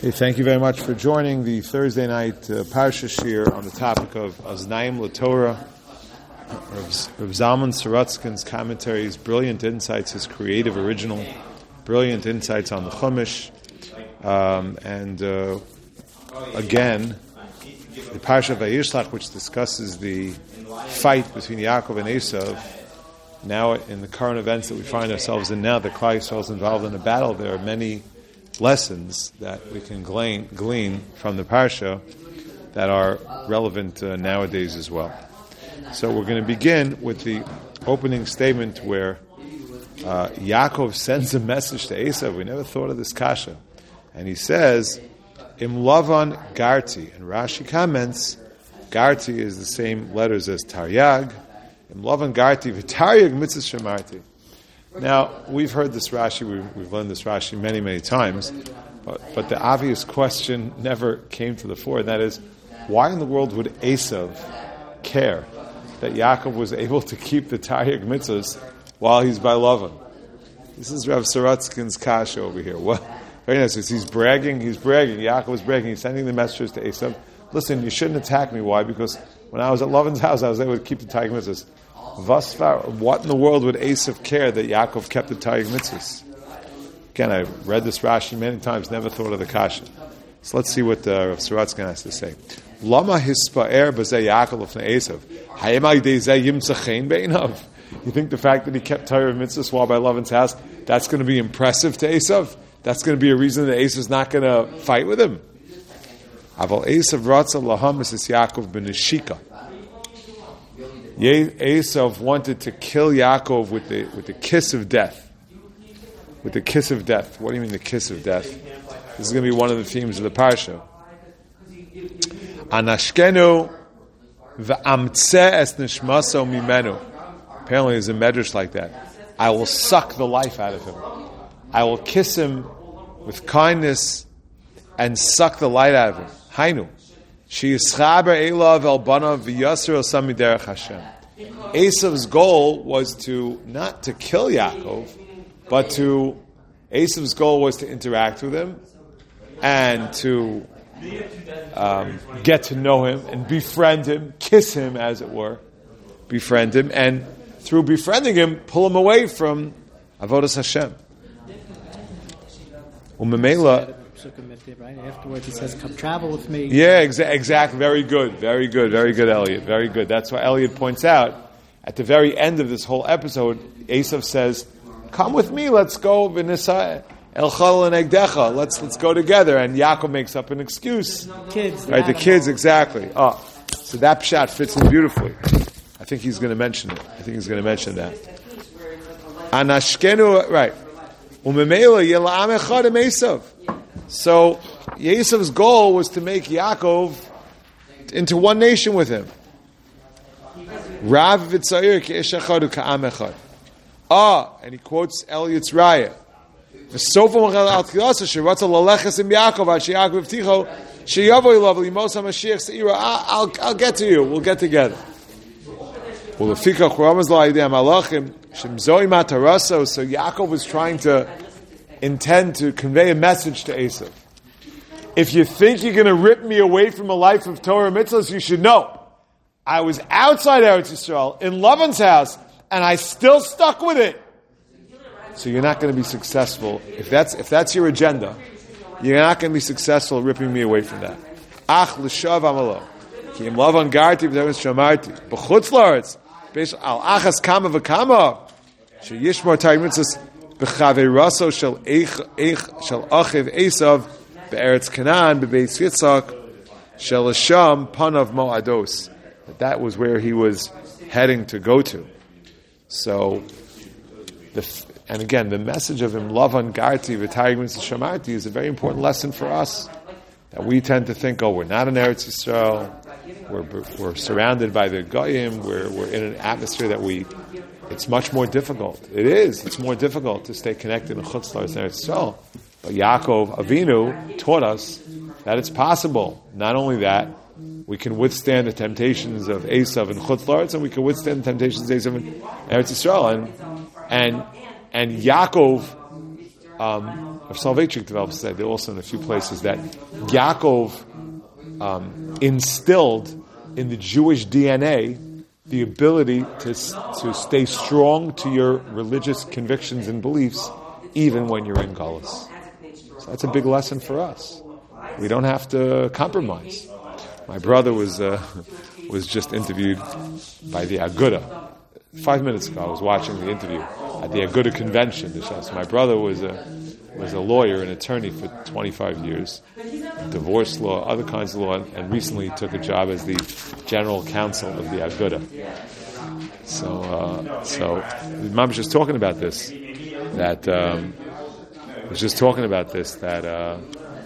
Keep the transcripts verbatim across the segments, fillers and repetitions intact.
Hey, thank you very much for joining the Thursday night uh, Parsha Shir on the topic of Aznaim LaTorah. Rav Zalman Sorotzkin's commentaries, brilliant insights, his creative, original, brilliant insights on the Chumash. Um, and uh, again, the Parsha of Vayishlach, which discusses the fight between Yaakov and Esav. Now, in the current events that we find ourselves in now, the Klal Yisrael is involved in a battle. There are many lessons that we can glean, glean from the Parsha that are relevant uh, nowadays as well. So we're going to begin with the opening statement where uh, Yaakov sends a message to Esav. We never thought of this kasha. And he says, Im Lavan Garti. And Rashi comments, Garti is the same letters as Taryag. Im Lavan Garti v'Taryag mitzvah shemarti. Now, we've heard this Rashi, we've, we've learned this Rashi many, many times, but, but the obvious question never came to the fore, and that is, why in the world would Esav care that Yaakov was able to keep the Taryag mitzvahs while he's by Lavan? This is Rav Sorotzkin's kasha over here. Well, very nice. He's bragging, he's bragging, Yaakov is bragging, he's sending the messages to Esav. Listen, you shouldn't attack me. Why? Because when I was at Lavan's house, I was able to keep the Taryag mitzvahs. Vasfar, what in the world would Esav care that Yaakov kept the Taryag mitzvahs? Again, I read this Rashi many times, never thought of the kasha. So let's see what uh, Rav Sorotzkin has to say. Lama hispa'er b'zeh Yaakov l'fnei Esav. Hayemai de'zeh yimtzachein be'inav. You think the fact that he kept Taryag mitzvahs while by Lavan's house, that's going to be impressive to Esav? That's going to be a reason that Esav's not going to fight with him? Aval Esav ratza laham es Yaakov b'neshika. Esav wanted to kill Yaakov with the with the kiss of death. With the kiss of death. What do you mean the kiss of death? This is going to be one of the themes of the parsha. Anashkenu v'amtze es nishmaso mimenu. Apparently, there's a medrash like that. I will suck the life out of him. I will kiss him with kindness and suck the light out of him. Hainu. Esav's goal was to not to kill Yaakov, but to Esav's goal was to interact with him and to um, get to know him and befriend him, kiss him, as it were, befriend him, and through befriending him, pull him away from Avodas Hashem. Umemela. Right afterwards, he says, "Come travel with me." Yeah, exa- exactly. Very good, very good, very good, Elliot. Very good. That's why Elliot points out at the very end of this whole episode, Esav says, "Come with me. Let's go v'nisa el chal and egdecha. Let's let's go together." And Yaakov makes up an excuse. Kids, right? The kids, exactly. Oh, so that pshat fits in beautifully. I think he's going to mention it. I think he's going to mention that. Anashkenu, right? Umemela yela'am echad em Esav. So, Esav's goal was to make Yaakov into one nation with him. Rav v'tzayir ke'eshachadu ka'am echad. Ah, and he quotes Eliot's Raya. V'sofam al tchilasa she'ratza laleches im Yaakov ad she'Yaakov v'ticho she'yavo ilav l'imos ha'mashiach se'ira. I'll I'll get to you. We'll get together. U'lefikach ramaz la'idei ha'malachim shemzoi mataraso. So Yaakov was trying to intend to convey a message to Esav. If you think you're going to rip me away from a life of Torah mitzvahs, you should know I was outside Eretz Yisrael in Lavan's house, and I still stuck with it. So you're not going to be successful if that's if that's your agenda. You're not going to be successful ripping me away from that. Ach l'shav amalo ki im Lavan garti v'teres shamarti b'chutz la'aretz b'esh al achas kama v'kama sheyishmor Taryag mitzvahs. B'chaveraso shel eich shel achiv Esav be'eretz Canaan bebeis Yitzchak shel Hasham panav moados. That was where he was heading to go to. So, the, and again, the message of him Lavan Garti v'Taryag mitzvah shamarti is a very important lesson for us. That we tend to think, oh, we're not in Eretz Yisrael, we're we're surrounded by the Goyim, we're we're in an atmosphere that we. It's much more difficult. It is. It's more difficult to stay connected in Chutz La'aretz and Eretz Yisrael. But Yaakov Avinu taught us that it's possible. Not only that, we can withstand the temptations of Esav and Chutz La'aretz, and we can withstand the temptations of Esav and Eretz Yisrael. And and and Yaakov um, Rav Soloveitchik develops that there also in a few places that Yaakov um, instilled in the Jewish D N A the ability to to stay strong to your religious convictions and beliefs, even when you're in Galus. So that's a big lesson for us. We don't have to compromise. My brother was uh, was just interviewed by the Aguda. Five minutes ago, I was watching the interview at the Aguda convention. So my brother was a was a lawyer, an attorney for twenty-five years, divorce law, other kinds of law, and recently took a job as the general counsel of the Aguda. So, uh, so Mom was just talking about this. That um, was just talking about this. That. Uh,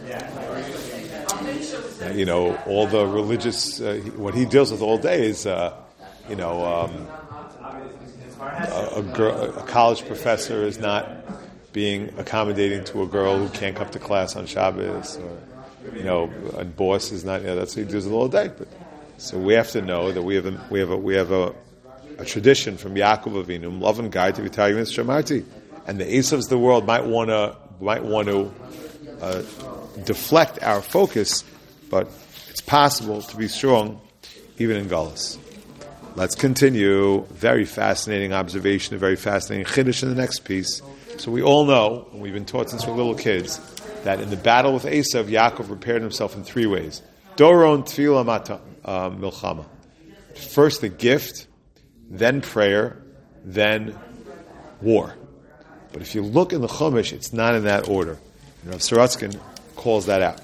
You know, all the religious, uh, what he deals with all day is, uh, you know, um, a, a, girl, a college professor is not being accommodating to a girl who can't come to class on Shabbos, or, you know, a boss is not, you know, that's what he deals with all day. But, so we have to know that we have a, we have a, we have a, a tradition from Yaakov Avinu, love and guide to be tagging this Shamarti. And the Esavs of the world might want to, might want to uh, deflect our focus. But it's possible to be strong even in Galus. Let's continue. Very fascinating observation, a very fascinating chiddush in the next piece. So we all know, and we've been taught since we're little kids, that in the battle with Esav, Yaakov prepared himself in three ways. Doron, tefillah, mata, uh, milchama. First the gift, then prayer, then war. But if you look in the Chumash, it's not in that order. And Rav Sorotzkin calls that out.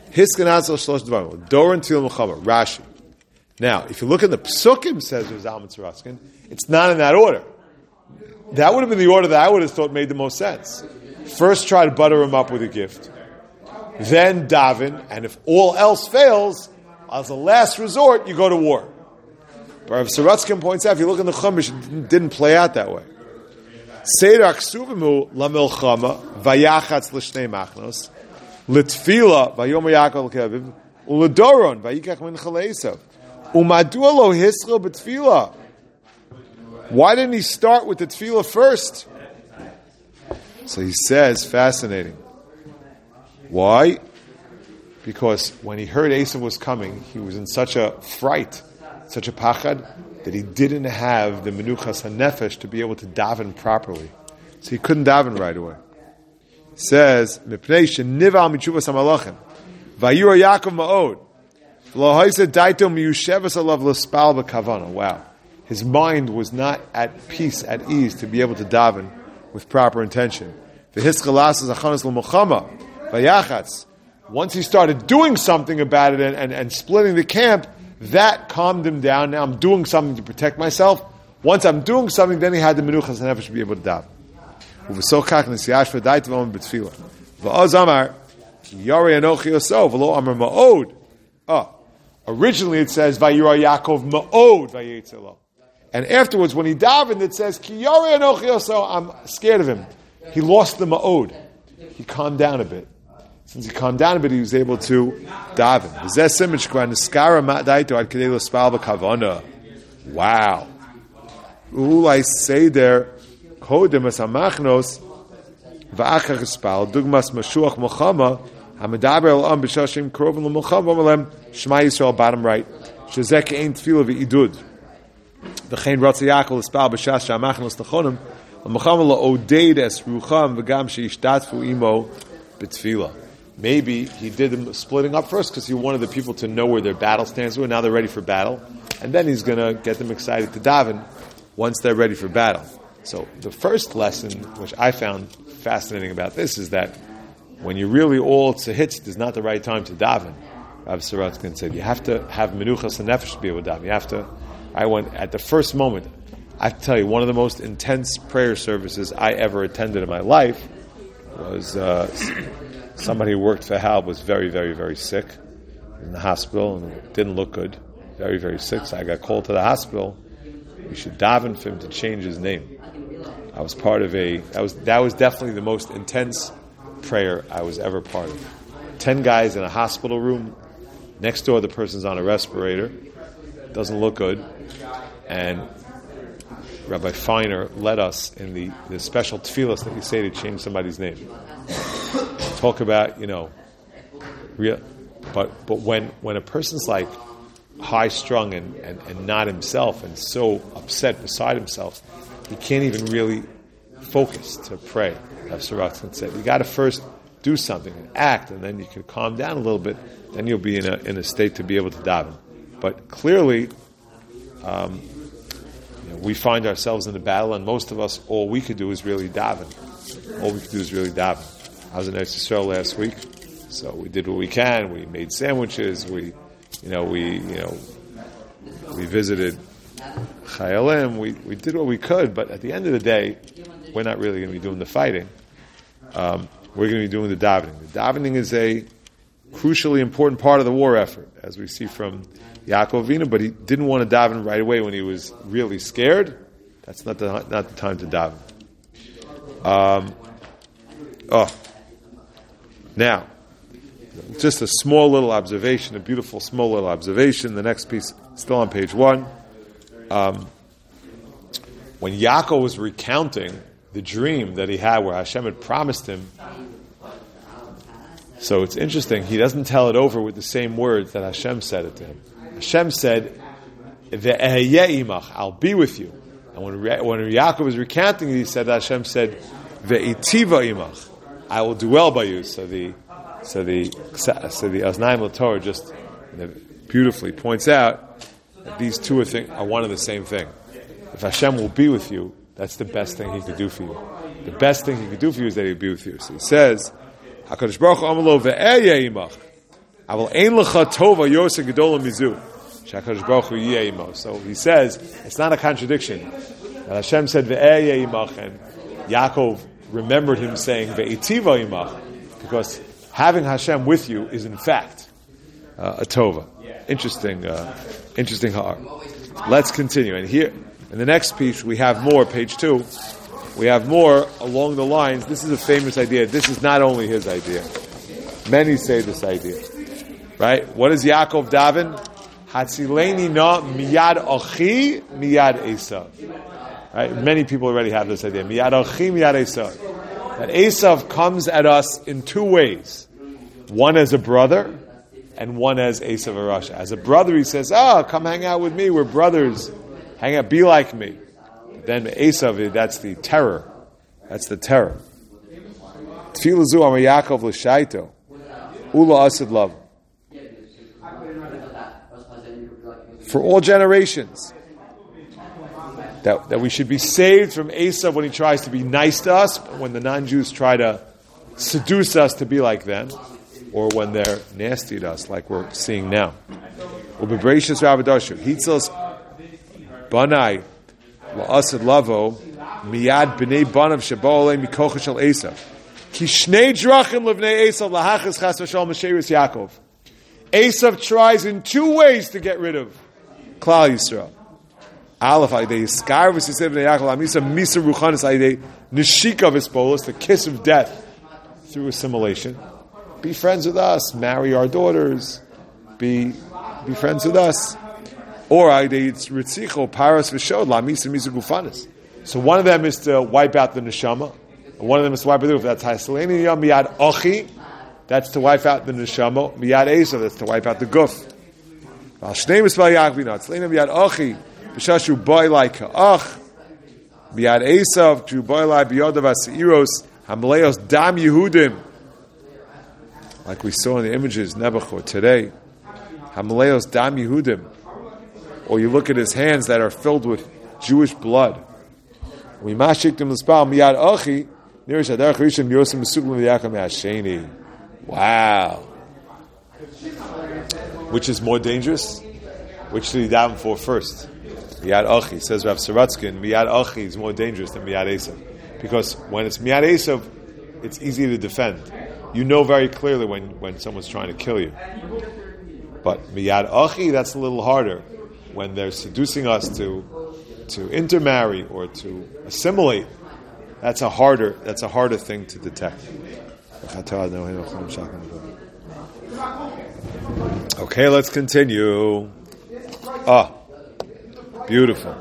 Rashi. Now, if you look at the Psukim, says Zalman Sorotzkin, it's not in that order. That would have been the order that I would have thought made the most sense. First, try to butter him up with a gift. Then daven, and if all else fails, as a last resort, you go to war. But Rav Sorotzkin points out, if you look in the Chumash, it didn't play out that way. Seder Aksuvimu la milchama vayachatz l'shnei machnos. L'tfila vayom Yaakov l'keviv u'ledoron vayikach mincha le'esav u'madua lo hisro b'tfila. Why didn't he start with the tefillah first? So he says, fascinating. Why? Because when he heard Esav was coming, he was in such a fright, such a pachad, that he didn't have the menuchas hanefesh to be able to daven properly. So he couldn't daven right away. Says, "Mipnei shenival mitshuvas hamalachim, vayura Yaakov ma'od, lo ha'isa daito miyushevas alav l'spal b'kavana." Wow, his mind was not at peace, at ease to be able to daven with proper intention. V'hischalas zachanas l'mochama vayachatz. Once he started doing something about it and, and, and splitting the camp, that calmed him down. Now I'm doing something to protect myself. Once I'm doing something, then he had the menuchas hanefesh to be able to daven. Oh, originally it says Vayira Yaakov Ma'od Vayetzelo, and afterwards when he davened it says Ki Yari Anochi Yoso. I'm scared of him. He lost the Ma'od. He calmed down a bit. Since he calmed down a bit, he was able to daven. Wow. Ulai Seder. Kodemas hamachnos va'achar espal dugmas mashuach mochama hamidaber el am b'shashim kroven l'mochama v'malem Shema Yisrael bottom right shezek ein tefillah v'idud v'chein ratza Yaakov espal b'shash shamachnos tachonim l'mochama la'odeid es rucham v'gam sheishtatfu imo b'tefillah. Maybe he did them splitting up first because he wanted the people to know where their battle stands were. Now they're ready for battle, and then he's going to get them excited to daven once they're ready for battle. So the first lesson, which I found fascinating about this, is that when you're really all tzahitz, it's not the right time to daven. Rav Sorotzkin said you have to have menuchas and nefesh to be able to daven. You have to. I went at the first moment. I have to tell you, one of the most intense prayer services I ever attended in my life was uh, somebody who worked for Hal was very, very, very sick in the hospital and didn't look good. Very, very sick. So I got called to the hospital. We should daven for him to change his name. I was part of a, that was that was definitely the most intense prayer I was ever part of. Ten guys in a hospital room, next door the person's on a respirator, doesn't look good, and Rabbi Feiner led us in the, the special tefillas that you say to change somebody's name. talk about, you know, real, but but when when a person's like high strung and, and, and not himself and so upset beside himself, he can't even really focus to pray. Rav Sorotzkin said, you got to first do something and act, and then you can calm down a little bit. Then you'll be in a in a state to be able to daven. But clearly, um, you know, we find ourselves in a battle, and most of us, all we could do is really daven. All we could do is really daven. I was in Eretz Yisrael last week, so we did what we can. We made sandwiches. We, you know, we, you know, we visited Chayalim. We we did what we could, but at the end of the day, we're not really going to be doing the fighting. Um, we're going to be doing the davening. The davening is a crucially important part of the war effort, as we see from Yaakov Avinu, but he didn't want to daven right away when he was really scared. That's not the not the time to daven. Um, oh, now, just a small little observation, a beautiful small little observation. The next piece, still on page one. Um, when Yaakov was recounting the dream that he had where Hashem had promised him, so it's interesting, he doesn't tell it over with the same words that Hashem said it to him. Hashem said, Ve'ehyeh imach, I'll be with you. And when, when Yaakov was recounting it, he said, Hashem said, Ve'itiva imach, I will do well by you. So the so the so the Oznaim LaTorah just beautifully points out that these two are, thing, are one and the same thing. If Hashem will be with you, that's the best thing He could do for you. The best thing He could do for you is that He will be with you. So He says, HaKadosh Baruch Hu Amalo ve'ehyeh imach, I will ein lecha tova yoseh gedolah mizu. HaKadosh Baruch Hu yeh imach. So He says, it's not a contradiction. That Hashem said ve'ehyeh imach, and Yaakov remembered Him saying ve'itiva imach, because having Hashem with you is in fact uh, a tova. Interesting, uh, interesting heart. Let's continue. And here, in the next piece, we have more, page two. We have more along the lines. This is a famous idea. This is not only his idea. Many say this idea. Right? What is Yaakov daven? Hatzileni na miyad achi miyad Esav. Right? Many people already have this idea. Miyad achi miyad Esav. That Esav comes at us in two ways. One as a brother, and one as Esav Arasha. As a brother, he says, "Oh, come hang out with me. We're brothers. Hang out, be like me." Then Esav, that's the terror. That's the terror. Tfilah zu amar Yaakov l'shaito, ula asid love. For all generations, that that we should be saved from Esav when he tries to be nice to us, when the non-Jews try to seduce us to be like them, or when they're nasty to us, like we're seeing now. Ubebrachus Ravadashu Hitzos Banai La'asid Lavo Miyad B'nei Banav Shabole Mikocha Shel Esav Ki Shnei Drachim Levnei Esav Lahachas Chas V'Shalom M'Sheirus Yaakov. Esav tries in two ways to get rid of Klal Yisrael. Aleph Aydei Yiskar V'Sisev B'nei Yaakov Amisa Misa Ruchanis Aydei Neshika V'Spolos, the kiss of death through assimilation. Be friends with us, marry our daughters, be be friends with us. Or Ritzicho, Paras V'Shod, La Misa Misa Gufanis. So one of them is to wipe out the neshama, and one of them is to wipe out the roof. That's Haseleni Yom Miyad Ochi, that's to wipe out the neshama. Miyad Esav, that's to wipe out the guf. Al Shnei Mispal Yaakov Haseleni Miyad Ochi, B'Shashu Boy Like Ach, Miyad Esav, Drew Boy Like B'Yodav Aseiros, Hamaleos Dam Yehudim. Like we saw in the images, Nebuchadnezzar today, Hamaleos Dam Yehudim, or you look at his hands that are filled with Jewish blood. We mashiktim l'spal miyad achi nirish adarach rishon yosem mesuglim v'yakam yasheni. Wow. Which is more dangerous? Which should he daven for first? Miyad achi, says Rav Sorotzkin. Miyad achi is more dangerous than miyad Esav, because when it's miyad Esav, it's easy to defend. You know very clearly when, when someone's trying to kill you. But miyad achi, that's a little harder. When they're seducing us to to intermarry or to assimilate, that's a harder that's a harder thing to detect. Okay, let's continue. Ah, beautiful.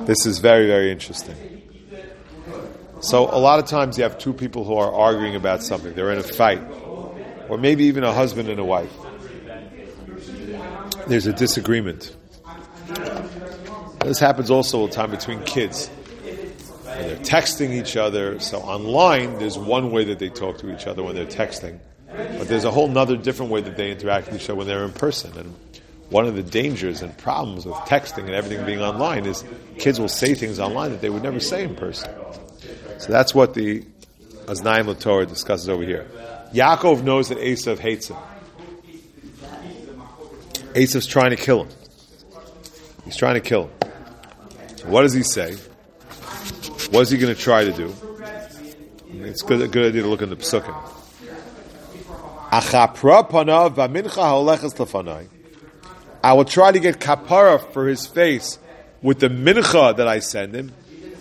This is very, very interesting. So a lot of times you have two people who are arguing about something. They're in a fight. Or maybe even a husband and a wife. There's a disagreement. This happens also all the time between kids. When they're texting each other. So online, there's one way that they talk to each other when they're texting. But there's a whole nother different way that they interact with each other when they're in person. And one of the dangers and problems with texting and everything being online is kids will say things online that they would never say in person. So that's what the Aznaim LaTorah discusses over here. Yaakov knows that Esav hates him. Esav's trying to kill him. He's trying to kill him. So what does he say? What is he going to try to do? It's good, a good idea to look in the Pesukim. I will try to get kapara for his face with the mincha that I send him.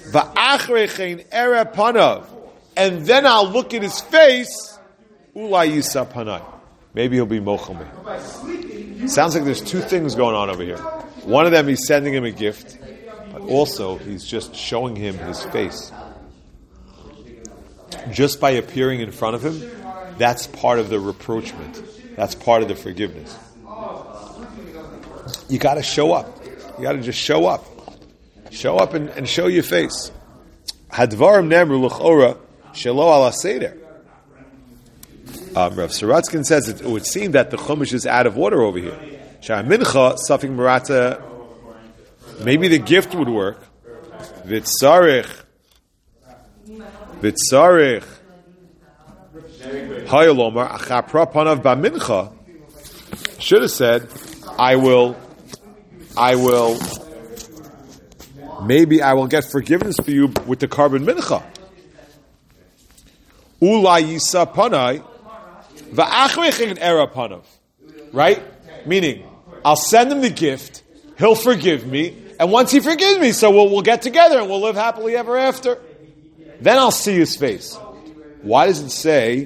And then I'll look at his face. Maybe he'll be mochel me. Sounds like there's two things going on over here. One of them, he's sending him a gift, but also he's just showing him his face. Just by appearing in front of him, that's part of the rapprochement. That's part of the forgiveness. You got to show up. You got to just show up. Show up and, and show your face. Hadvarim nemru l'chora shelo ala seder. Um, Rav Saratskin says it, it would seem that the chumash is out of order over here. Shah mincha safik marata. Maybe the gift would work. Vitzarich. Vitzarich. Hayolomar achapra panav ba'mincha. Should have said, I will, I will, maybe I will get forgiveness for you with the carbon mincha. Ula yisa panai, va'achrechin era panav. Right? Meaning, I'll send him the gift, he'll forgive me, and once he forgives me, so we'll, we'll get together and we'll live happily ever after. Then I'll see his face. Why does it say,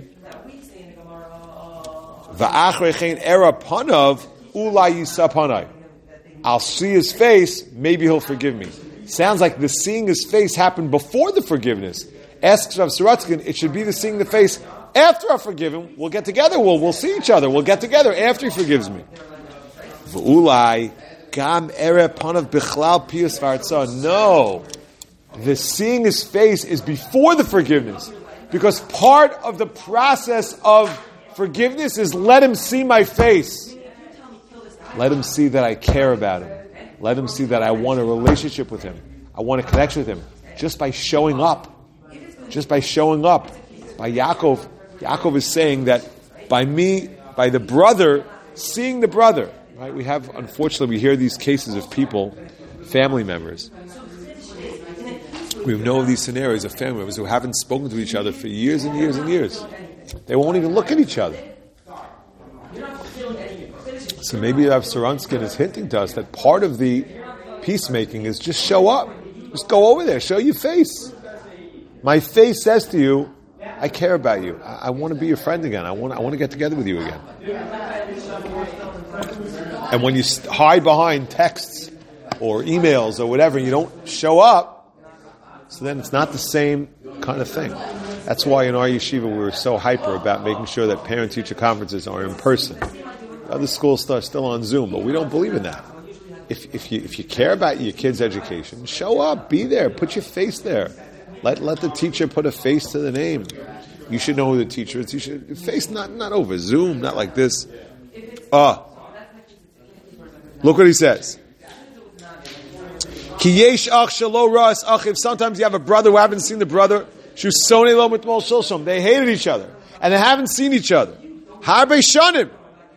va'achrechin era panav, ula yisa panai? I'll see his face, maybe he'll forgive me. Sounds like the seeing his face happened before the forgiveness. Asks Rav Saratskin, it should be the seeing the face after I forgive him. We'll get together, we'll, we'll see each other, we'll get together after he forgives me. V'ulai gam ere panav bichlal piyus v'artzah. No. The seeing his face is before the forgiveness. Because part of the process of forgiveness is let him see my face. Let him see that I care about him. Let him see that I want a relationship with him. I want a connection with him. Just by showing up. Just by showing up. By Yaakov. Yaakov is saying that by me, by the brother, seeing the brother. Right? We have, unfortunately, we hear these cases of people, family members. We know these scenarios of family members who haven't spoken to each other for years and years and years. They won't even look at each other. So maybe Rav Saranskin is hinting to us that part of the peacemaking is just show up. Just go over there. Show your face. My face says to you, I care about you. I, I want to be your friend again. I want, I want to get together with you again. And when you hide behind texts or emails or whatever, you don't show up, so then it's not the same kind of thing. That's why in our yeshiva we were so hyper about making sure that parent-teacher conferences are in person. Other schools are still on Zoom, but we don't believe in that. If, if you if you care about your kid's education, show up, be there, put your face there. Let let the teacher put a face to the name. You should know who the teacher is. You should face not not over Zoom, not like this. Ah, uh, look what he says. Ki yesh ach shelo ras achiv. Sometimes you have a brother who haven't seen the brother. Shusonei lo mitmol shilshom. They hated each other and they haven't seen each other. Harbe shanim.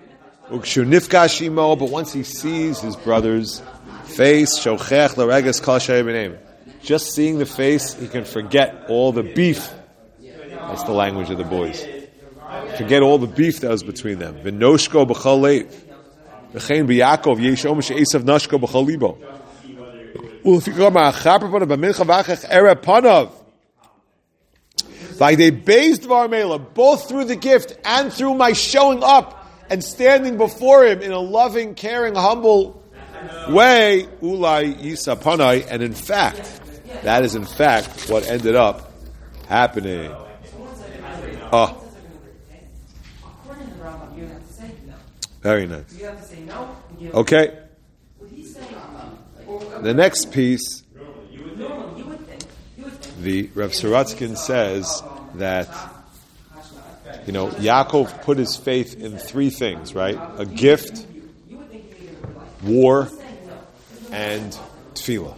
But once he sees his brother's face, just seeing the face, he can forget all the beef. That's the language of the boys. Forget all the beef that was between them. Like they based Varmela, both through the gift and through my showing up and standing before him in a loving, caring, humble Way ulai yisapanai, and in fact, that is in fact what ended up happening. Oh, very nice. Okay. The next piece, the Rav Sorotzkin says that, you know, Yaakov put his faith in three things, right? A gift, war, and tefillah.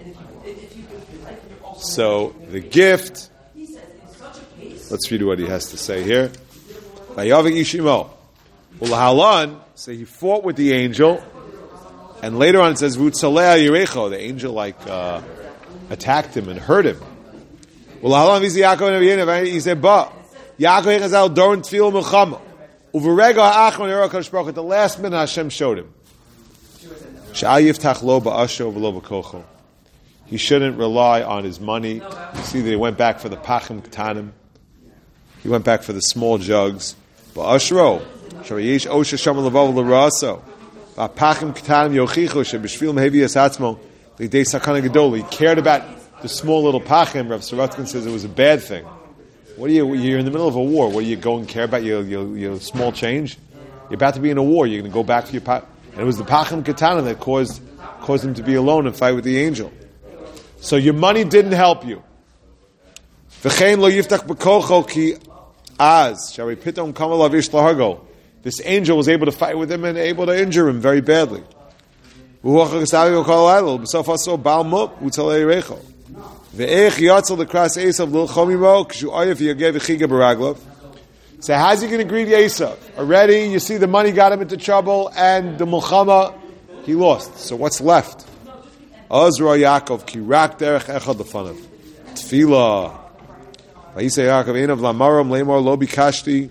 So the gift, let's read what he has to say here. Vayavik Ishimo. Ulahalan, so he fought with the angel, and later on it says, Vutzalea Yerecho, the angel like uh, attacked him and hurt him. Ulahalan vizi Yaakov and Aviyena, he said, Ba, Yaakov Hechazal Doron Tefillah Melchama. Uverega Ha'achron Yerah Kadosh Baruch Hu, at the last minute Hashem showed him. Sha'al Yiftach Lo Ba'asho V'lo B'kocho. He shouldn't rely on his money. You see that he went back for the Pachim Ktanim. He went back for the small jugs. Ba'ashro. Sharayesh Osha Shama Lavav L'Raso. Ba'pachim Ktanim Yochicho Shebishvil Mehevias Atzmo L'idei Sakana Gedol. He cared about the small little Pachim. Rav Sorotzkin says it was a bad thing. What are you? You're in the middle of a war. What are you going to care about? Your, your, your small change? You're about to be in a war. You're going to go back for your Pachim. And it was the Pachim Ktanim that caused caused him to be alone and fight with the angel. So your money didn't help you. V'chein lo yiftach b'kocho ki az shari pitom kamal avish lahargo. This angel was able to fight with him and able to injure him very badly. V'huach kol aylo b'sof aso bal muk u'talei recho. Ve'ech yatzel l'kras Esav l'chomimo k'shu oyef yagev v'chiga b'raglov. So how's he going to greet Esav? Already, you see the money got him into trouble, and the Mulchama, he lost. So what's left? Azra Yaakov ki rak derech echad lefanav. Tefillah. Vayisei Yaakov einav lamarom lemor lo bikashti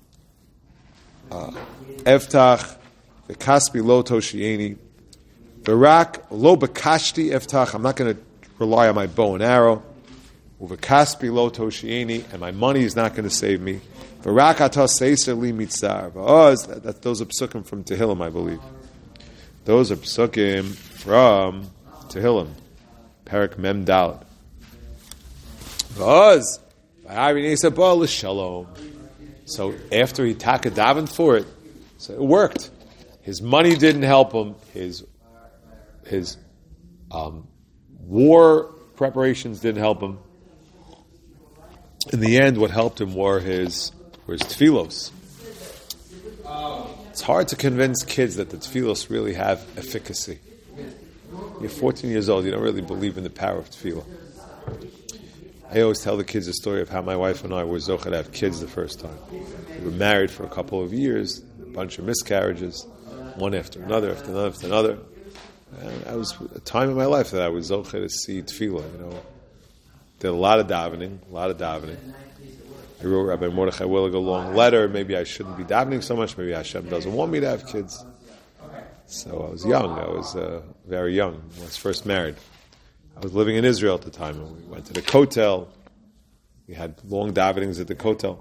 eftach v'kaspi lo toshieni v'rak lo bikashti eftach. I'm not going to rely on my bow and arrow. Uv'kaspi lo toshieni, and my money is not going to save me. V'rak atas seiser li mitzar. V'oz, that those are psukim from Tehillim, I believe. Those are psukim from Tehillim, Perek Mem Daled. V'oz, v'hari nesa ba l'shalom. So after he taka davened for it, so it worked. His money didn't help him. His his um, war preparations didn't help him. In the end, what helped him were his were his tefillos. It's hard to convince kids that the tefillos really have efficacy. You're fourteen years old, you don't really believe in the power of tefillah. I always tell the kids the story of how my wife and I were zocheh to have kids the first time. We were married for a couple of years, a bunch of miscarriages, one after another, after another, after another. And that was a time in my life that I was zocheh to see tefillah, you know. Did a lot of davening, a lot of davening. I wrote Rabbi Mordechai Willig a long letter. Maybe I shouldn't be davening so much. Maybe Hashem doesn't want me to have kids. So I was young. I was uh, very young when I was first married. I was living in Israel at the time, and we went to the Kotel. We had long davenings at the Kotel.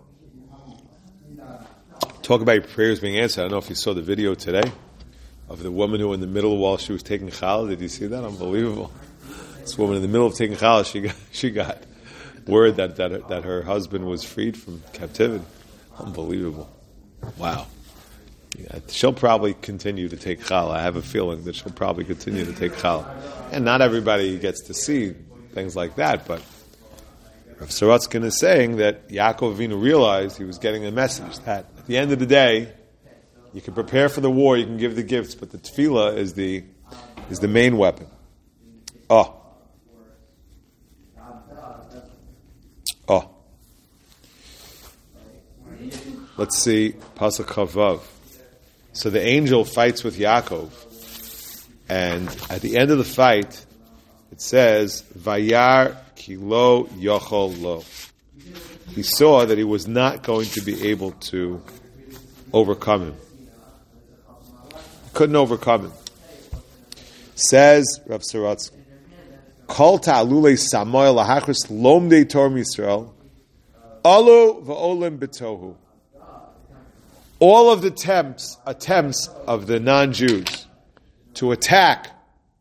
Talk about your prayers being answered. I don't know if you saw the video today of the woman who in the middle while she was taking challah. Did you see that? Unbelievable. This woman in the middle of taking challah, she got, she got word that, that, her, that her husband was freed from captivity. Unbelievable. Wow. Yeah, she'll probably continue to take challah. I have a feeling that she'll probably continue to take challah. And not everybody gets to see things like that, but Rav Sorotzkin is saying that Yaakov Avinu realized he was getting a message that at the end of the day, you can prepare for the war, you can give the gifts, but the tefillah is the is the main weapon. Oh. Oh. Let's see, Pasuk Chavav. So the angel fights with Yaakov, and at the end of the fight, it says, Vayar ki lo yochol lo. He saw that he was not going to be able to overcome him. He couldn't overcome him. Says Rav Sorotzkin, Kol ta'alulei samoy lahachris lomdei Torah Yisrael, alu va'olim b'tohu. All of the attempts, attempts of the non-Jews to attack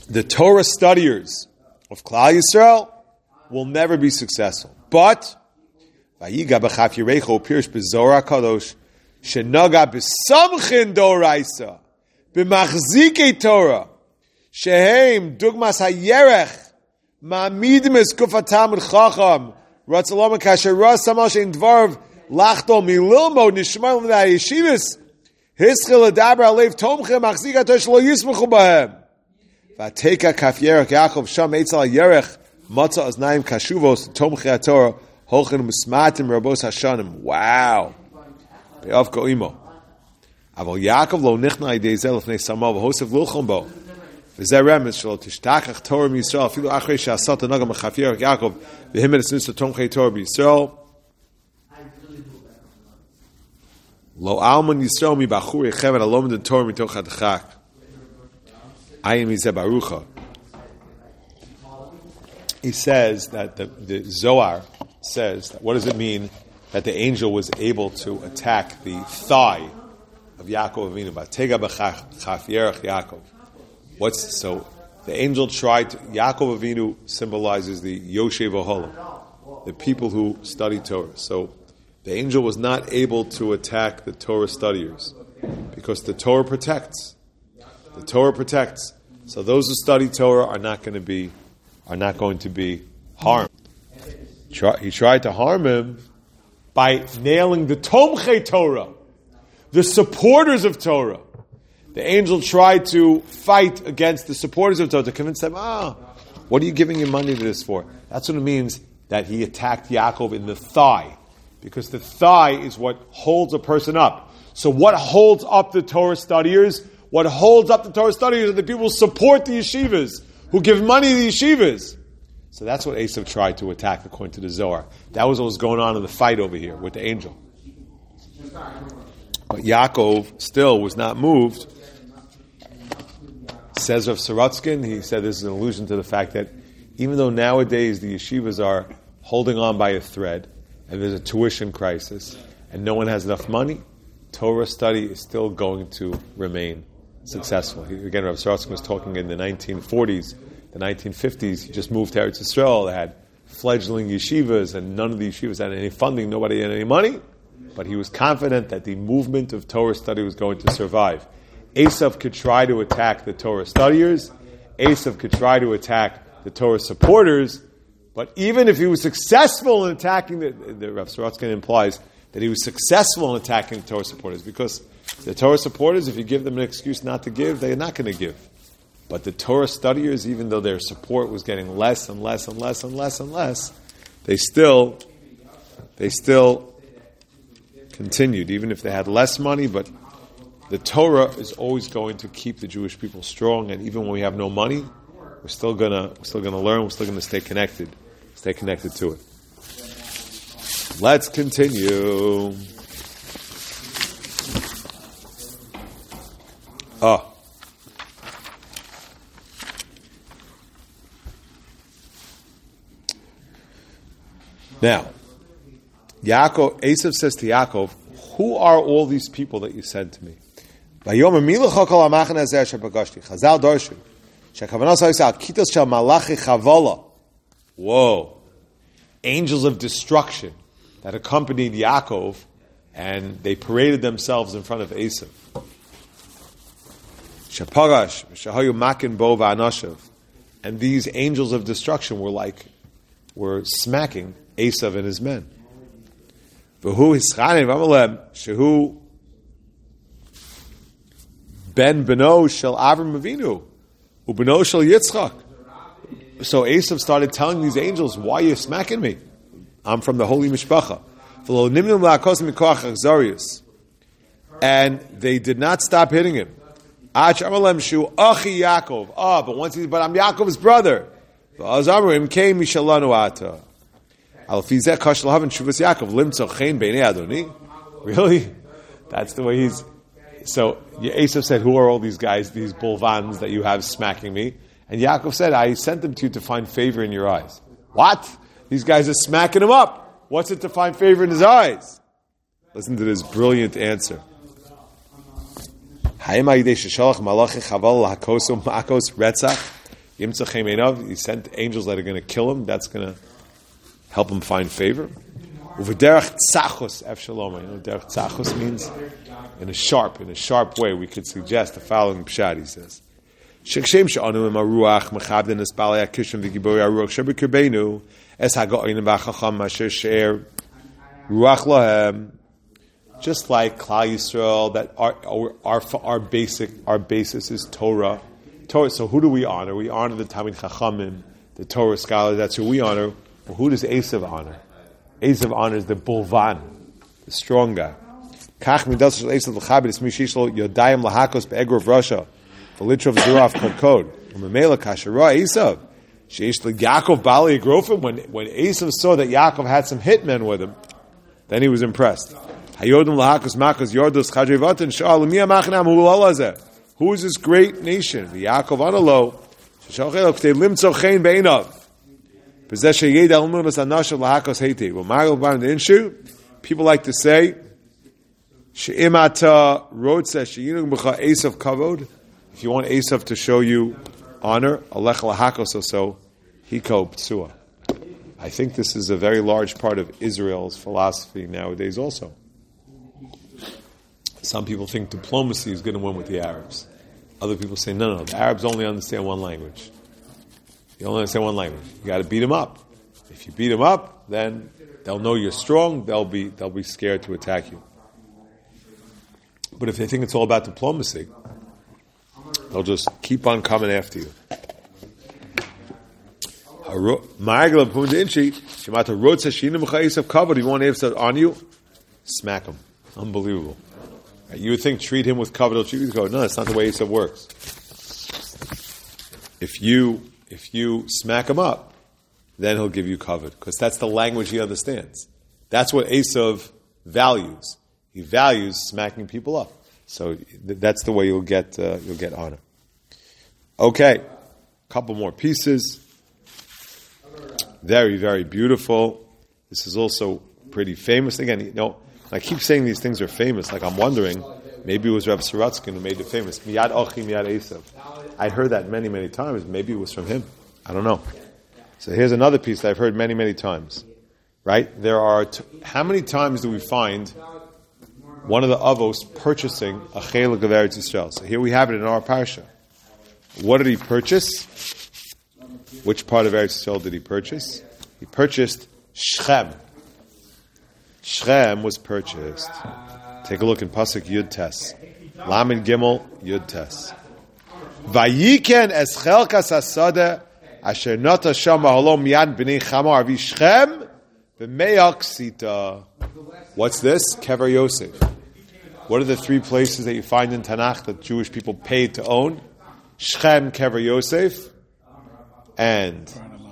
the Torah studiers of Klal Yisrael will never be successful. But Vayiga b'chaf yirecho pirish b'Zohar HaKadosh shenaga b'samchin doraisa b'machzikei Torah shehem dugmas hayerech ma'amidim es kufatam l'chacham ratzalom kasher ras samal shein dvarv lachto mililmo nishmal v'ayeshivas hischil adaber alev tomchem machzikei Torah shlo yismachu b'hem v'ateka kaf yerech Yaakov sham eitzal yerech matza aznaim kashuvos tomchei Torah holchen musmatim rabos hashanim. Wow. Be'av ko'imo. Aval Yaakov lo nichna idei zel lefnei samal v'hosev lulchon bo. V'zeh remes shelo tishtachach Torah m'Yisrael afilu achrei she'asat anagam achaf yerech Yaakov v'him enesnus tomchei Torah b'Yisrael. Lo alman Yisrael mi bachur yechevet alom den Torah mitoch hadchak. Ayim mizeh barucha. He says that the, the Zohar says that what does it mean that the angel was able to attack the thigh of Yaakov Avinu? Batega b'chaf yerech Yaakov. What's so? The angel tried to, Yaakov Avinu symbolizes the Yoshev Oholam, the people who study Torah. So the angel was not able to attack the Torah studiers because the Torah protects. The Torah protects. So those who study Torah are not going to be are not going to be harmed. He tried to harm him by nailing the Tomchei Torah, the supporters of Torah. The angel tried to fight against the supporters of Torah to convince them, ah, what are you giving your money to this for? That's what it means that he attacked Yaakov in the thigh, because the thigh is what holds a person up. So what holds up the Torah studiers? What holds up the Torah studiers are the people who support the yeshivas, who give money to the yeshivas. So that's what Esav tried to attack according to the Zohar. That was what was going on in the fight over here with the angel. But Yaakov still was not moved. Says Rav Sorotzkin, he said this is an allusion to the fact that even though nowadays the yeshivas are holding on by a thread and there's a tuition crisis and no one has enough money, Torah study is still going to remain successful. Again, Rav Sorotzkin was talking in the nineteen forties, the nineteen fifties. He just moved to Eretz Yisrael. They had fledgling yeshivas, and none of the yeshivas had any funding. Nobody had any money. But he was confident that the movement of Torah study was going to survive. Esav could try to attack the Torah studiers. Esav could try to attack the Torah supporters. But even if he was successful in attacking, the, the Rav Sorotzkin implies that he was successful in attacking the Torah supporters, because the Torah supporters, if you give them an excuse not to give, they're not going to give. But the Torah studiers, even though their support was getting less and less and less and less and less, they still, they still continued, even if they had less money. But the Torah is always going to keep the Jewish people strong, and even when we have no money, we're still gonna, we're still gonna learn. We're still gonna stay connected, stay connected to it. Let's continue. Oh. Now, Yaakov, Esav says to Yaakov, who are all these people that you sent to me? Chazal darshu. Whoa. Angels of destruction that accompanied Yaakov, and they paraded themselves in front of Esav. And these angels of destruction were like, were smacking Esav and his men. Shehu ben beno shel Avram Avinu ubeno shel Yitzchak. So Esav started telling these angels, why are you smacking me? I'm from the holy mishpacha. And they did not stop hitting him. Ah, but once he, but I'm Yaakov's brother. Really? That's the way he's. So Esav said, who are all these guys, these bulvans that you have smacking me? And Yaakov said, I sent them to you to find favor in your eyes. What? These guys are smacking him up. What's it to find favor in his eyes? Listen to this brilliant answer. Yimtzach Einav, he sent angels that are going to kill him. That's going to help him find favor. Uvederach tzachos Avshalom. You know, derech tzachos means in a sharp, in a sharp way. We could suggest the following pshat. He says, "Shekshem she'anu im haruach mechabden es balei hakishim v'gibori haruach shebekirbeinu es haga'onim v'achacham asher she'er ruach lahem." Just like Klal Yisrael, that our, our our our basic our basis is Torah. Torah. So who do we honor? We honor the Talmid Chachamim, the Torah scholars. That's who we honor. Well, who does Esav honor? Esav honors the Bulvan, the strong guy. Kach midas shel Esav l'chabed es mishishlo yodayim lahakos be'egrov Russia v'litrov zuraf kodkod u'memela kashara Esav sheish l'Yaakov bali agrofim. When when Esav saw that Yaakov had some hitmen with him, then he was impressed. Hayodim lahakos makos yordos chadrivatin shal miya machnam hu lalazeh. Who is this great nation? The Yaakov Analo. Shechalchel k'tei limtzo chen beinav. Possession yeda almunas anashav lahakos heiti. Well, Mario Ban the issue. People like to say, she'imata rotze she'yinug b'cha Esav kavod. If you want Esav to show you honor, alech lahakos also hiko ptsua. I think this is a very large part of Israel's philosophy nowadays also. Some people think diplomacy is going to win with the Arabs. Other people say, no, no, the Arabs only understand one language. They only understand one language. You got to beat them up. If you beat them up, then they'll know you're strong. They'll be they'll be scared to attack you. But if they think it's all about diplomacy, they'll just keep on coming after you. If you want Esav on you, smack him. Unbelievable. You would think treat him with covet, treat him with covet. No, that's not the way Esav works. If you if you smack him up, then he'll give you covet, because that's the language he understands. That's what Esav values. He values smacking people up. So th- that's the way you'll get uh, you'll get honor. Okay, a couple more pieces. Very, very beautiful. This is also pretty famous. Again, you know, I keep saying these things are famous. Like I'm wondering, maybe it was Reb Sorotzkin who made it famous. Miyad Ochi, Miyad Esav. I heard that many, many times. Maybe it was from him. I don't know. So here's another piece that I've heard many, many times. Right? There are t- how many times do we find one of the avos purchasing a chelik of Eretz Yisrael? So here we have it in our parsha. What did he purchase? Which part of Eretz Yisrael did he purchase? He purchased Shechem. Shechem was purchased. Take a look in Pasuk Yud Tes. Lamed Gimel Yud Tes. Vayiken es chelkas hasada asher nata shama halom yad b'nei chamar avi Shechem b'meyak sita. What's this? Kever Yosef. What are the three places that you find in Tanakh that Jewish people paid to own? Shechem, Kever Yosef, and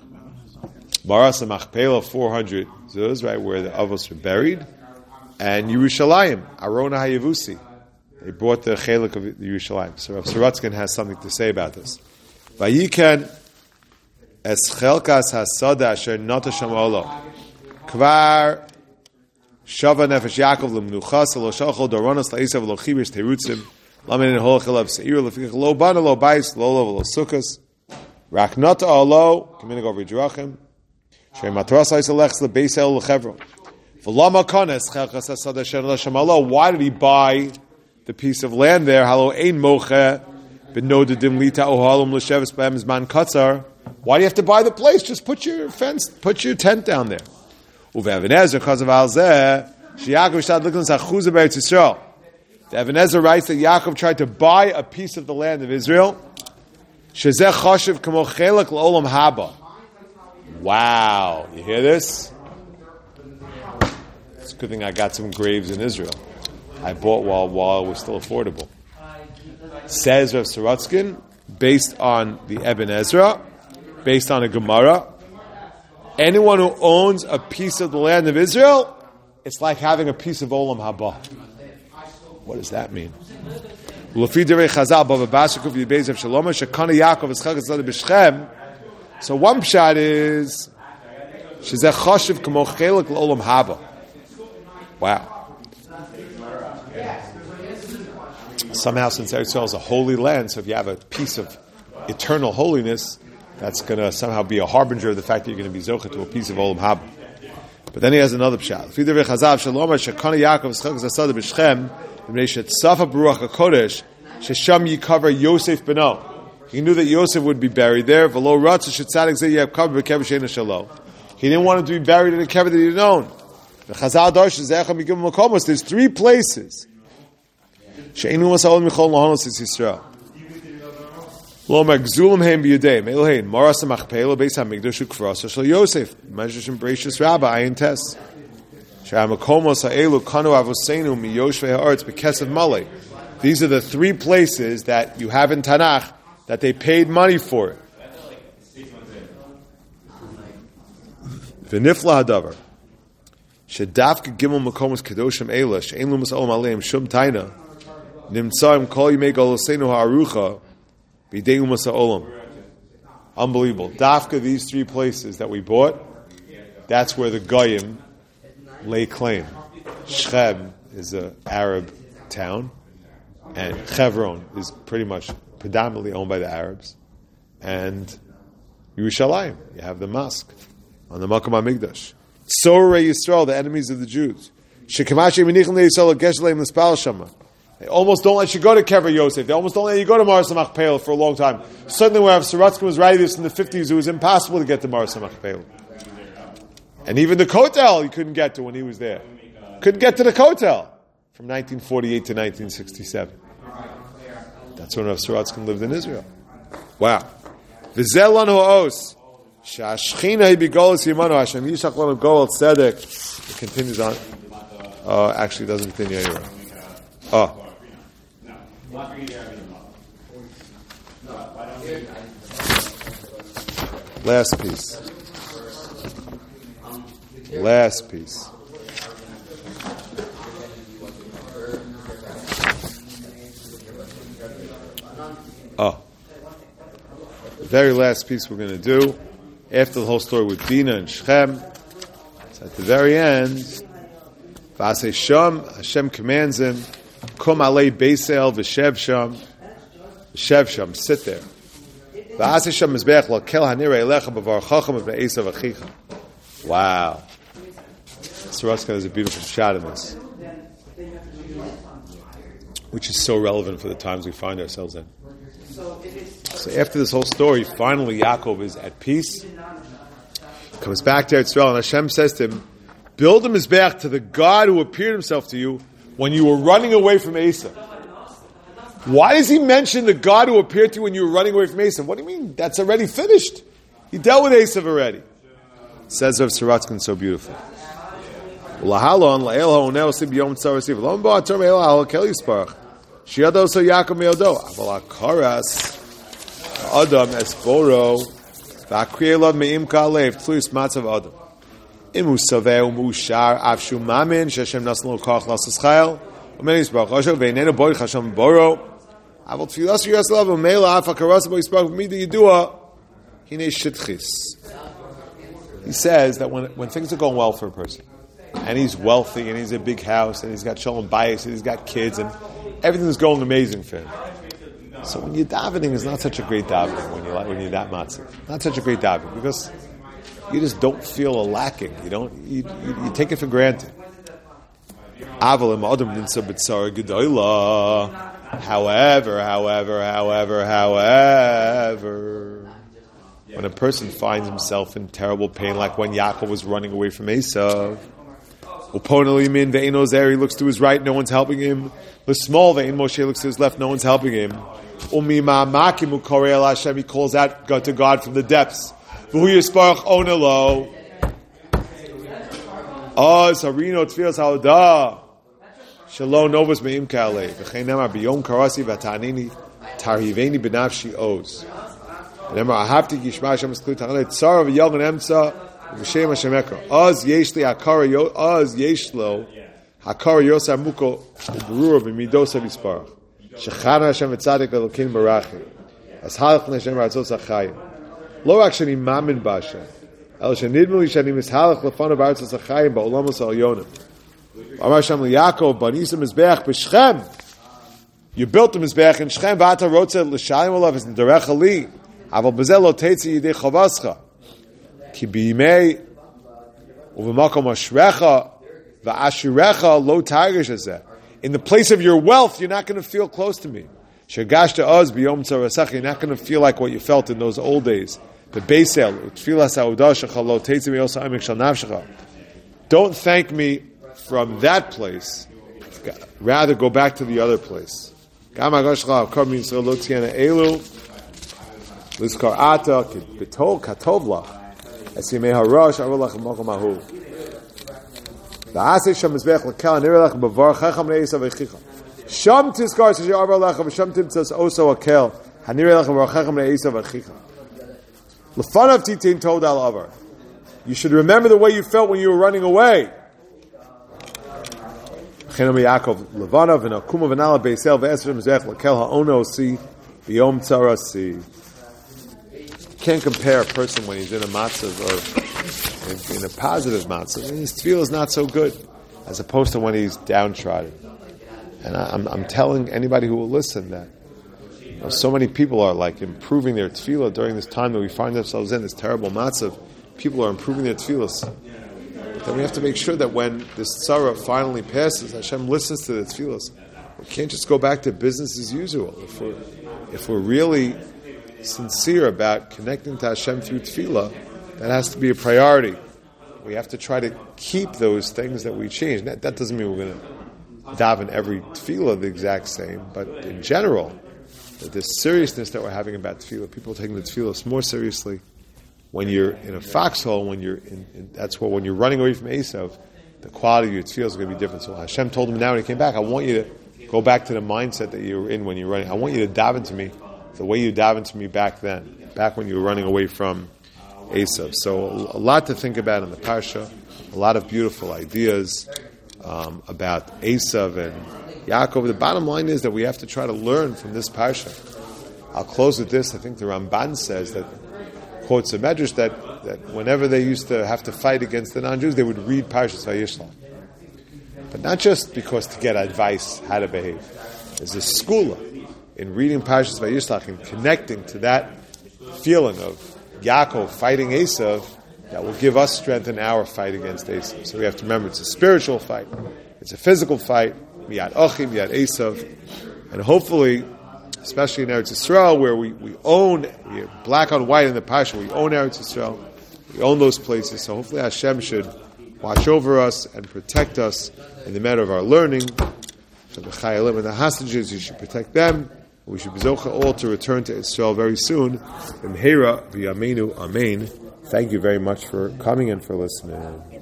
Maras Machpelah, four hundred zuz, right, where the Avos were buried, and Yerushalayim, Arona HaYevusi. They brought the chelik of Yerushalayim. So Rav Sorotzkin has something to say about this. Vayiken es chelkas hasada asher nata shamolo kvar shava nefesh Yaakov lemnuchas lo shachol doronos la'esav lo chibish terutzim lamin holchel of seir lefikach lo bana lo bais lo lo lo sukas rak nata alo kaminig over Yerachim shem matras isalechs lebeisel lechevron v'lama kanes chelkas hasada asher nata shamolo. Why did he buy the piece of land there? Halo ein moche b'nodedim lita ohalum l'sheves b'hem zman katzar. Why do you have to buy the place? Just put your fence, put your tent down there. Uve Ebenezer chazav al zeh sheYaakov shtad liknas achuzah b'Eretz Yisrael. The Ebenezer writes that Yaakov tried to buy a piece of the land of Israel. Shezeh chashiv kamo chelak l'olam haba. Wow, you hear this? It's a good thing I got some graves in Israel. I bought while while it was still affordable. Says Rav Sorotzkin, based on the Eben Ezra, based on a Gemara, anyone who owns a piece of the land of Israel, it's like having a piece of Olam Haba. What does that mean? So one pshat is shezeh chashiv kamo chelak l'olam haba. Wow. Somehow, since Eretz Yisrael is a holy land, so if you have a piece of eternal holiness, that's going to somehow be a harbinger of the fact that you're going to be zocha to a piece of olam haba. But then he has another pshat. He knew that Yosef would be buried there. He didn't want him to be buried in a kever that he didn't own. There's three places. These are the three places that you have in Tanakh that they paid money for it. V'nifla hadavar shedavka gimel makomos kedoshim eila she'en lu mas'olam aleim shum taina nimtzaim kol yimei goloseinu ha'arucha b'dei u'masa'olam. Unbelievable. Dafka, these three places that we bought, that's where the Goyim lay claim. Shechem is an Arab town, and Chevron is pretty much predominantly owned by the Arabs, and Yerushalayim, you have the mosque on the Makom HaMikdash. Sorei Yisrael, the enemies of the Jews. They almost don't let you go to Kever Yosef. They almost don't let you go to Maras HaMachpelah for a long time. Certainly when Sorotzkin was writing this in the fifties, it was impossible to get to Maras HaMachpelah. And even the Kotel he couldn't get to when he was there. Couldn't get to the Kotel from nineteen forty-eight to nineteen sixty-seven. That's when Rav Sorotzkin lived in Israel. Wow. V'zelon ho'os. Sha'ashchina hi b'golos yimanu Hashem yishach lanu goel tzedek. It continues on. Uh, actually, it doesn't continue anywhere. Oh. Last piece. Last piece. Oh. The very last piece we're going to do, after the whole story with Dinah and Shechem, it's at the very end. V'asei Sham, Hashem commands him, Kum alei Beisel v'shev Sham, v'shev Sham, sit there. V'asei Sham mizbeach l'kel hanirei elecha b'varchacham v'nei Esav achicha. Wow. Sorotzkin has a beautiful shot in this, which is so relevant for the times we find ourselves in. So after this whole story, finally Yaakov is at peace, comes back to Israel, and Hashem says to him, build a mizbeach to the God who appeared himself to you when you were running away from Esav. Why does he mention the God who appeared to you when you were running away from Esav? What do you mean? That's already finished. He dealt with Esav already. Says Rav Sorotzkin so beautiful. Shiado so Yaakov meodo. Aval akaras Adam esboro v'akriyelav me'im kalev tluyus matzav Adam. Imu saveu mushar avshu mamin sheshem naslo koch lasas chayil umenis baruch Hashem ve'inenu boy Hashem boro. Aval tfilas yiraslav u'meila af akaras bo yisparach v'mida yidua hine shitchis. He says that when when things are going well for a person, and he's wealthy, and he's a big house, and he's got shalom bayis, and he's got kids, and everything's going amazing for him. So when you're davening, it's not such a great davening when you're when you're that matziv. Not such a great davening because you just don't feel a lacking. You don't. You, you, you take it for granted. However, however, however, however, when a person finds himself in terrible pain, like when Yaakov was running away from Esav. He looks to his right, no one's helping him. The small vein, Moshe looks to his left, no one's helping him. He calls out to God from the depths. Shalom novus me'im ka'alei. V'chein nemar b'yom karasi v'ta'anini tarhiveni b'nafshi oz. Nemar ahavti yishma Hashem esklut ta'alei tzara v'yalgan emtza v'shem Hashem ekra. Oz yesh li hakara yo, oz yesh lo hakara yosar muko v'berura v'midosa v'sparach. Shechana Hashem v'tzadik v'lokin barachim. As halach l'Hashem v'atzos achayim. Lo rak shani mamin b'Hashem. El shenidmu li shani mishalach l'fanav v'atzos achayim ba'olamos ha'olyonim. Amar Hashem liYaakov, Banisa Mizbeach b'Shechem. You built the Mizbeach in Shechem. V'ata rotze l'shalim olav es nederech ali. Aval bezelo teitzi yidei chavascha. Ki b'yimei u'v'makom ashrecha v'ashirecha lo targish hazeh. In the place of your wealth, you're not going to feel close to me. Shegashta oz b'yom tzarasecha. You're not going to feel like what you felt in those old days. The beisel utfilas ha'udashecha lo teitzi mi'osa amik shal nafshecha. Don't thank me from that place. Rather, go back to the other place. Gam ha'gashcha kar min so lo tziena elu lizkar ata kitol katov lach esimei harash arolach makom ahu. Da'aseh sham mizbech lekal nirelach b'var chacham ne'esav echicha. Sham tizkar sashi arba lecha v'sham timtzas oso akel hanirelach b'var chacham ne'esav echicha. Lefanav titin told al avar. You should remember the way you felt when you were running away. Chenam Yaakov Levanav and Akuma v'nala beisel v'esrim zech lekel ha'ono si b'yom tzara si. Can't compare a person when he's in a matzav or in, in a positive matzav. His tefillah is not so good as opposed to when he's downtrodden. And I, I'm, I'm telling anybody who will listen that you know, so many people are like improving their tefillah during this time that we find ourselves in, this terrible matzav. People are improving their tefillahs. But then we have to make sure that when this tzara finally passes, Hashem listens to the tefillahs. We can't just go back to business as usual. If we're, if we're really sincere about connecting to Hashem through tefillah, that has to be a priority. We have to try to keep those things that we change. That, that doesn't mean we're going to daven every tefillah the exact same, but in general, that this seriousness that we're having about tefillah, people are taking the tefillahs more seriously. When you're in a foxhole, when you're in, in, that's what when you're running away from Esav, the quality of your tefillah is going to be different. So Hashem told him now when he came back, I want you to go back to the mindset that you were in when you're running. I want you to daven to me the way you davened to me back then, back when you were running away from Esav. So a, a lot to think about in the parsha, a lot of beautiful ideas um, about Esav and Yaakov. The bottom line is that we have to try to learn from this parsha. I'll close with this. I think the Ramban says that, quotes a medrash that, that whenever they used to have to fight against the non-Jews, they would read Parshas Vayishlach. But not just because to get advice how to behave. There's a skula in reading Parshas Vayishlach and connecting to that feeling of Yaakov fighting Esav that will give us strength in our fight against Esav. So we have to remember it's a spiritual fight. It's a physical fight. Miyad Achim, Miyad Esav. And hopefully, especially in Eretz Yisrael, where we, we own, we have black on white in the Parsha, we own Eretz Yisrael, we own those places, so hopefully Hashem should watch over us and protect us in the matter of our learning. So the Chayalim and the hostages, you should protect them. We should be zocha all to return to Israel very soon. V'mheira v'yameinu amen. Thank you very much for coming and for listening.